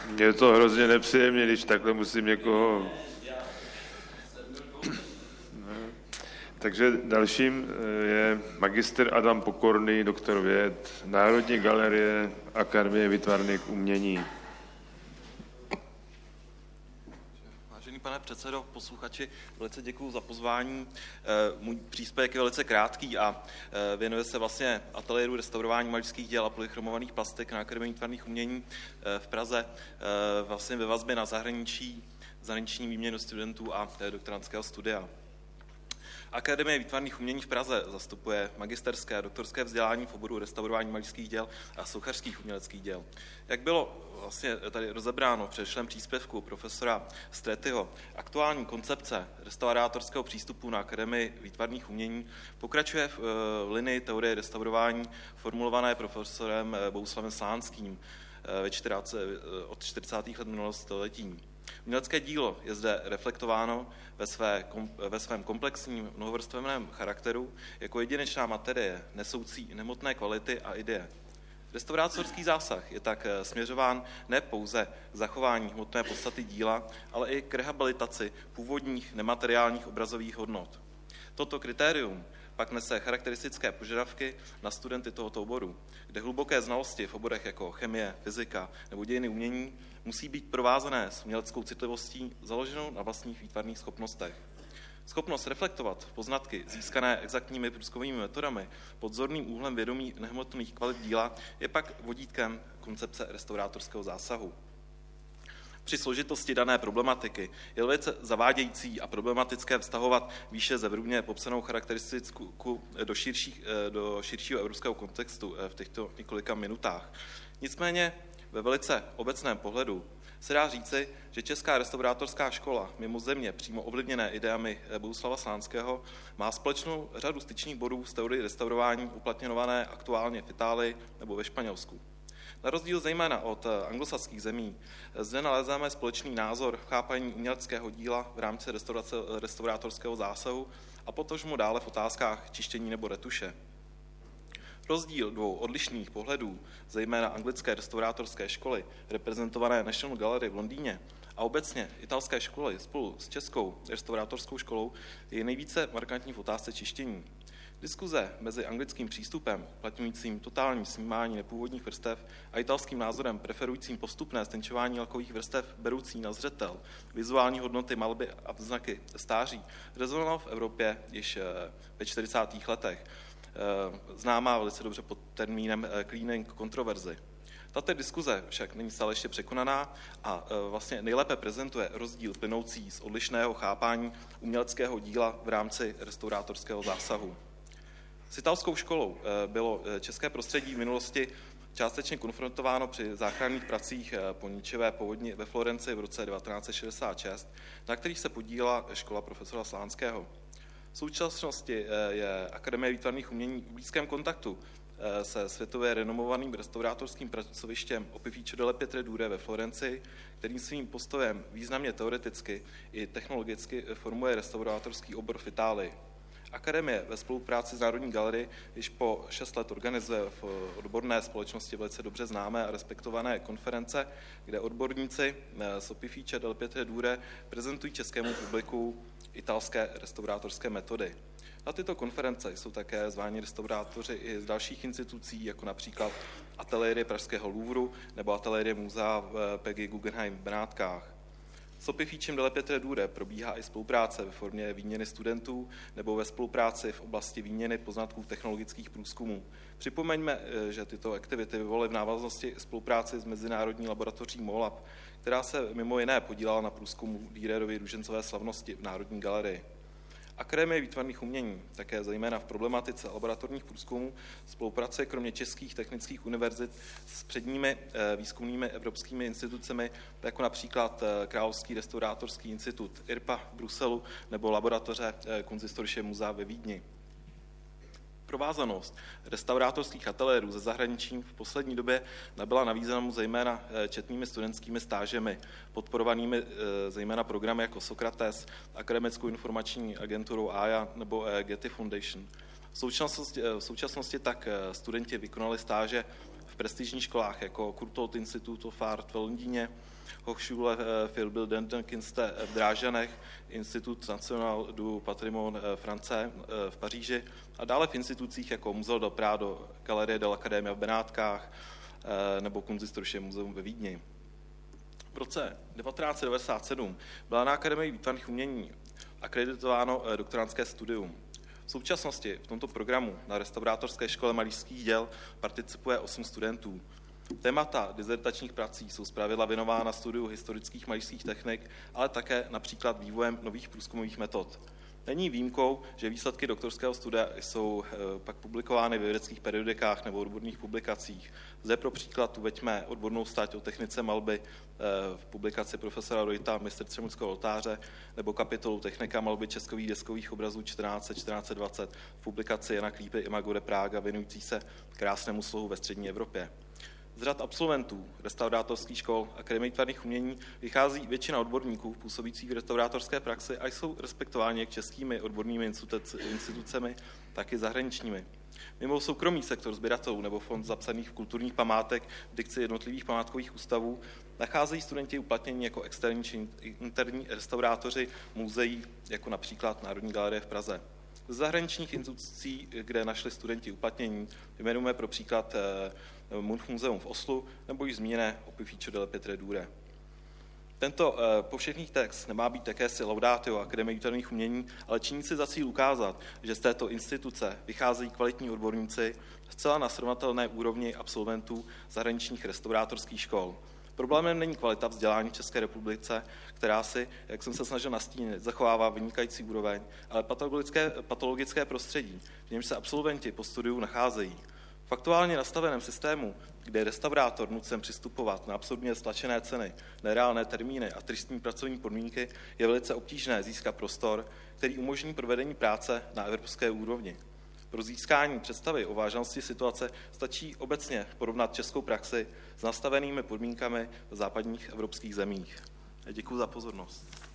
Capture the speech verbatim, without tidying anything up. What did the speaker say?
Mě je to hrozně nepříjemné, když takhle musím někoho... Takže dalším je magister Adam Pokorný, doktor věd, Národní galerie Akademie výtvarných umění. Vážený pane předsedo, posluchači, velice děkuji za pozvání. Můj příspěvek je velice krátký a věnuje se vlastně ateliéru restaurování malířských děl a polychromovaných plastik na Akademii výtvarných umění v Praze, vlastně ve vazbě na zahraničí, zahraniční výměnu studentů a doktorandského studia. Akademie výtvarných umění v Praze zastupuje magisterské a doktorské vzdělání v oboru restaurování malířských děl a sochařských uměleckých děl. Jak bylo vlastně tady rozebráno v předešlém příspěvku profesora Stretyho, aktuální koncepce restaurátorského přístupu na Akademii výtvarných umění pokračuje v, v linii teorie restaurování formulované profesorem Bohuslavem Slánským ve čtyřicátých, od čtyřicátých let minulého století. Umělecké dílo je zde reflektováno ve, své, ve svém komplexním mnohovrstevném charakteru jako jedinečná materie, nesoucí nehmotné kvality a ideje. Restaurátorský zásah je tak směřován ne pouze k zachování hmotné podstaty díla, ale i k rehabilitaci původních nemateriálních obrazových hodnot. Toto kritérium pak nese charakteristické požadavky na studenty tohoto oboru, kde hluboké znalosti v oborech jako chemie, fyzika nebo dějiny umění musí být provázané s uměleckou citlivostí založenou na vlastních výtvarných schopnostech. Schopnost reflektovat poznatky získané exaktními průzkumnými metodami pod zorným úhlem vědomí nehmotných kvalit díla je pak vodítkem koncepce restaurátorského zásahu. Při složitosti dané problematiky je velice zavádějící a problematické vztahovat výše zevrubně popsanou charakteristiku do, širších, do širšího evropského kontextu v těchto několika minutách. Nicméně ve velice obecném pohledu se dá říci, že Česká restaurátorská škola mimo země přímo ovlivněné ideami Bohuslava Slánského má společnou řadu styčných bodů s teorií restaurování uplatňované aktuálně v Itálii nebo ve Španělsku. Na rozdíl zejména od anglosaských zemí zde nalézáme společný názor v chápání uměleckého díla v rámci restaurátorského zásahu a potažmo dále v otázkách čištění nebo retuše. Rozdíl dvou odlišných pohledů, zejména anglické restaurátorské školy, reprezentované National Gallery v Londýně, a obecně italské školy spolu s českou restaurátorskou školou, je nejvíce markantní v otázce čištění. Diskuze mezi anglickým přístupem, uplatňujícím totální snímání nepůvodních vrstev, a italským názorem preferujícím postupné stenčování lalkových vrstev beroucí na zřetel vizuální hodnoty malby a znaky stáří, rezonovala v Evropě již ve čtyřicátých letech. Známá velice dobře pod termínem cleaning kontroverzi. Tato diskuze však není stále ještě překonaná a vlastně nejlépe prezentuje rozdíl plynoucí z odlišného chápání uměleckého díla v rámci restaurátorského zásahu. S italskou školou bylo české prostředí v minulosti částečně konfrontováno při záchranných pracích po ničivé povodni ve Florencii v roce devatenáct set šedesát šest, na kterých se podílela škola profesora Slánského. V současnosti je Akademie výtvarných umění v blízkém kontaktu se světově renomovaným restaurátorským pracovištěm Opificio delle Pietre Dure ve Florencii, kterým svým postojem významně teoreticky i technologicky formuje restaurátorský obor v Itálii. Akademie ve spolupráci s Národní galerii již po šest let organizuje v odborné společnosti velice dobře známé a respektované konference, kde odborníci z Opificia delle Pietre Dure prezentují českému publiku italské restaurátorské metody. Na tyto konference jsou také zváni restaurátoři i z dalších institucí, jako například ateliéry pražského Louvru nebo ateliéry muzea v Peggy Guggenheim v Benátkách. S Opificiem delle Pietre Dure probíhá i spolupráce ve formě výměny studentů nebo ve spolupráci v oblasti výměny poznatků technologických průzkumů. Připomeňme, že tyto aktivity vyvolaly v návaznosti spolupráci s mezinárodní laboratoří MOLAB, která se mimo jiné podílela na průzkumu Dürerovy růžencové slavnosti v Národní galerii. Akademie výtvarných umění také zejména v problematice laboratorních průzkumů spolupracuje kromě českých technických univerzit s předními výzkumnými evropskými institucemi, jako například Královský restaurátorský institut I R P A v Bruselu nebo laboratoře Kunsthistorische Musea ve Vídni. Provázanost restaurátorských ateliérů ze zahraničím v poslední době nabyla na významu zejména četnými studentskými stážemi, podporovanými zejména programy jako Sokrates, Akademickou informační agenturu A I A nebo Getty Foundation. V současnosti, v současnosti tak studenti vykonali stáže v prestižních školách jako Courtauld Institute of Art v Londýně, Hochschule für Bildende Künste v Drážanech, Institut National du Patrimoine Français v Paříži a dále v institucích jako Museo del Prado, Galerie de l'Académie v Benátkách nebo Kunsthistorische Museum ve Vídni. V roce devatenáct set devadesát sedm byla na Akademii výtvarných umění akreditováno doktorantské studium. V současnosti v tomto programu na Restaurátorské škole malířských děl participuje osm studentů. Témata dizertačních prací jsou zpravidla věnována studiu historických malířských technik, ale také například vývojem nových průzkumových metod. Není výjimkou, že výsledky doktorského studia jsou pak publikovány ve vědeckých periodikách nebo odborných publikacích. Zde pro příklad uveďme odbornou stať o technice malby v publikaci profesora Rojta Mistr Třemoňského oltáře nebo kapitolu Technika malby českových deskových obrazů čtrnáct set až čtrnáct set dvacet v publikaci Jana Klípy Imago de Praga věnující se krásnému slohu ve střední Evropě. Z řad absolventů restaurátorských škol Akademie výtvarných umění vychází většina odborníků působících v restaurátorské praxi a jsou respektováni jak českými odbornými institucemi, tak i zahraničními. Mimo soukromý sektor sběratelů nebo fond zapsaných v kulturních památek v dikci jednotlivých památkových ústavů nacházejí studenti uplatnění jako externí či interní restaurátoři muzeí, jako například Národní galerie v Praze. Z zahraničních institucí, kde našli studenti uplatnění, jmenujeme pro příklad Munchmuseum v Oslu nebo již zmíněné Opificio delle Pietre Dure. Tento povšechný text nemá být jakési laudatio Akademie výtvarných umění, ale činí si za cíl ukázat, že z této instituce vycházejí kvalitní odborníci zcela na srovnatelné úrovni absolventů zahraničních restaurátorských škol. Problémem není kvalita vzdělání v České republice, která si, jak jsem se snažil nastínit, zachovává vynikající úroveň, ale patologické, patologické prostředí, v němž se absolventi po studiu nacházejí. V aktuálně nastaveném systému, kde je restaurátor nucen přistupovat na absurdně stlačené ceny, nereálné termíny a tristní pracovní podmínky, je velice obtížné získat prostor, který umožní provedení práce na evropské úrovni. Pro získání představy o vážnosti situace stačí obecně porovnat českou praxi s nastavenými podmínkami v západních evropských zemích. Děkuji za pozornost.